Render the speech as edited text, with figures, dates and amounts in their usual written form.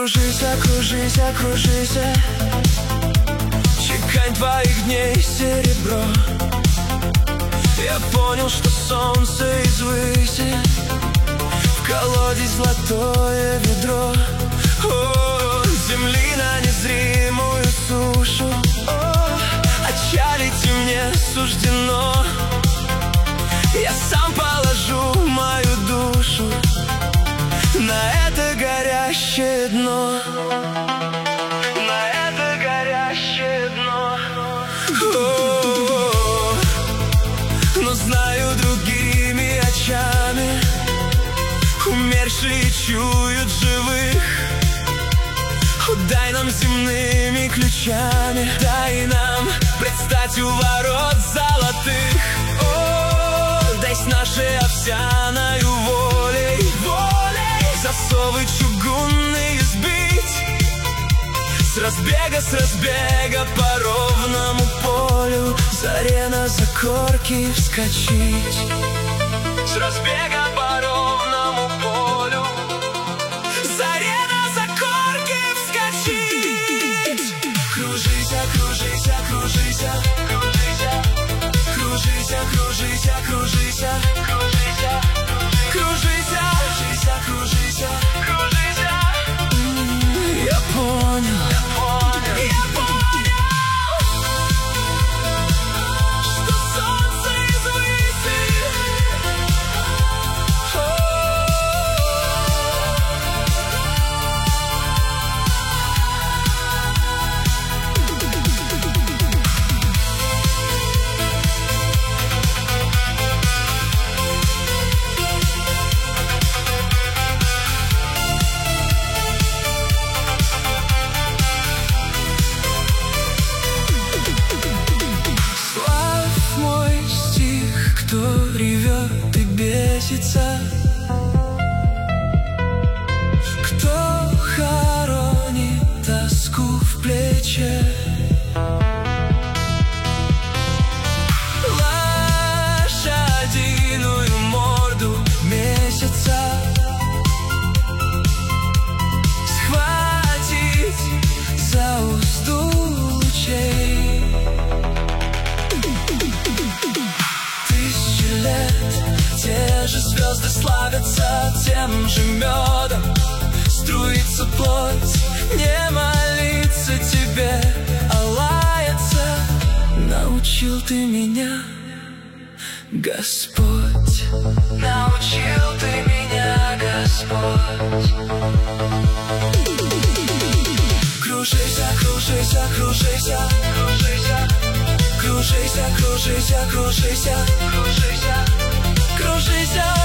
Кружися, кружися, кружися, чекань твоих дней серебро. Я понял, что солнце извыси, в колодец золотое ведро. О, земли на незримую сушу, о, отчалить мне суждено. Я сам положу мою душу на это горящее дно, на это горящее дно. О-о-о. Но знаю, другими очами умершие чуют живых. Дай нам земными ключами, дай нам предстать у ворот золотых. О, дай с нашей овсяною волей, волей засовы чугунные сбить, с разбега по ровному полю, заре на закорки вскочить. С разбега по ровному полю, заре на закорки вскочить. Кружися, кружися, кружися, кружися, кружися, кружися, кружися, кружися, кружися, кружися, кружися, кружися. Я понял, я понял, я понял, что солнце извыси. Кто ревет и бесится, кто хоронит тоску в плече, лошадиную морду месяца схватить за узду лучей. Те же звезды славятся тем же медом, струится плоть, не молиться тебе, а лаяться. Научил ты меня, Господь, научил ты меня, Господь. Кружися, кружися, кружися, кружися, кружися, кружися, кружися, кружися, кружися.